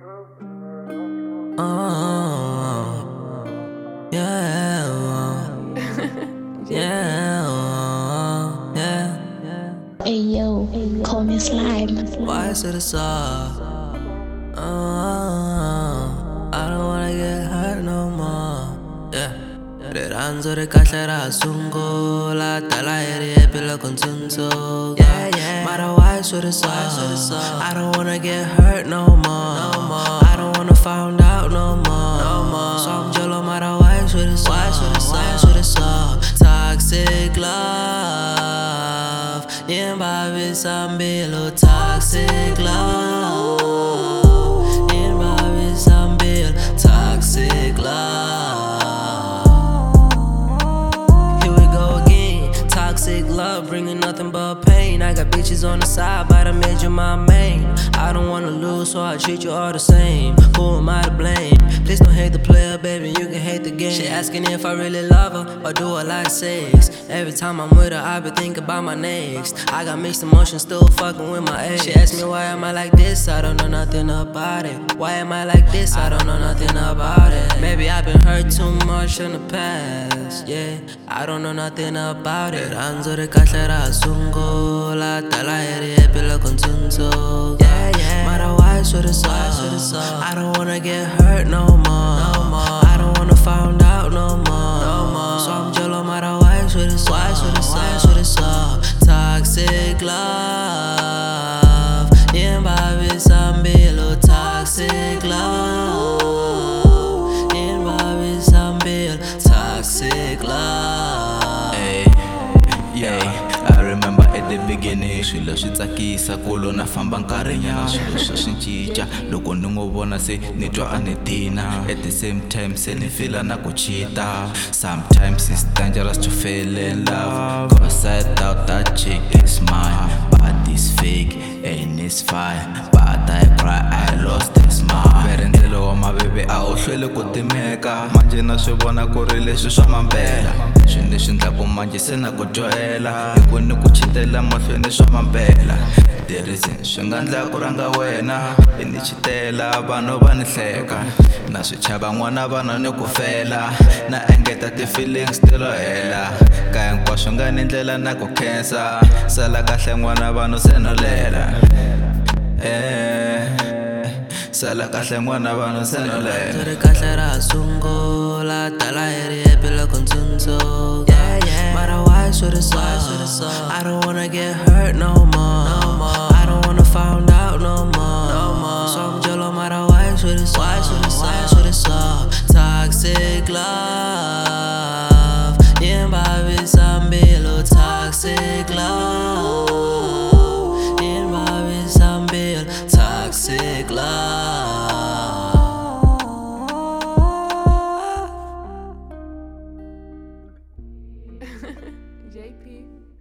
Yeah, yeah, yeah. Hey yo, call me slime. Why is it a song? I don't wanna get hurt no more. Yeah. Rirhandzu ri kahle ra ha sungula tala hi ri hepila ku ntsundzuka. Mara why swi ri so? I don't wanna get hurt no more. I don't wanna find out no more. So I'm jello mara why swi ri so? Toxic love Yembavisa mbilu toxic love Yembavisa mbilu toxic love. Here we go again. Toxic love bringing nothing but pain. I got bitches on the side but I made you my main. I don't wanna lose so I treat you all the same. Who am I to blame? Please don't hate the player, baby, you can hate the game. She asking if I really love her or do I like sex. Every time I'm with her, I be thinking about my next. I got mixed emotions, still fucking with my ex. She asked me why am I like this, I don't know nothing about it. Why am I like this, I don't know nothing about it. Maybe I've been hurt too much in the past, yeah, I don't know nothing about it. Rirhandzu ri kahle ra ha sungula tala hi ri hepila ku ntsundzuka. Mara why swi ri so? I don't wanna get hurt no more. I don't wanna find out no more. So I'm jello mara why swi ri so? Toxic love Yembavisa mbilu toxic love Yembavisa mbilu toxic love. I remember at the beginning swilo swi tsakisa kulo na famba nkarhinyana swilo swi cinca loko ni n'wi vona se ni twa a ni tina. At the same time se ni fila na ku cheat-a. Sometimes it's dangerous to fall in love, cause I thought that chick is mine but it's fake and it's fine, but I cry I lost this mind. Verendelo wa maveve a wu hlweli ku timeka, manje na swi vona ku ri leswi swa mampela. Swilo leswi endlaku manje se na ku dyohela hi ku ni ku chitela mahlweni swa mampela. The reason swi nga endla ku rhanga wena i ni chitela vanhu va ni hleka, na swi chava n'wana vana ni ku fela, na engeta ti-feelings ti lo hela. Ka hinkwaswo nga ni ndlela na ku khensa, sala kahle n'wana vanhu se no lela. Sala kahle n'wana vanhu se no lela. Rirhandzu ri kahle ra ha sungula tala hi ri hepila ku ntsundzuka. Mara why swi ri so? I don't wanna get hurt no more. I don't wanna find out no more. So I'm jello mara why swi ri so? Toxic love Yembavisa mbilu toxic love Yembavisa mbilu toxic love. JP.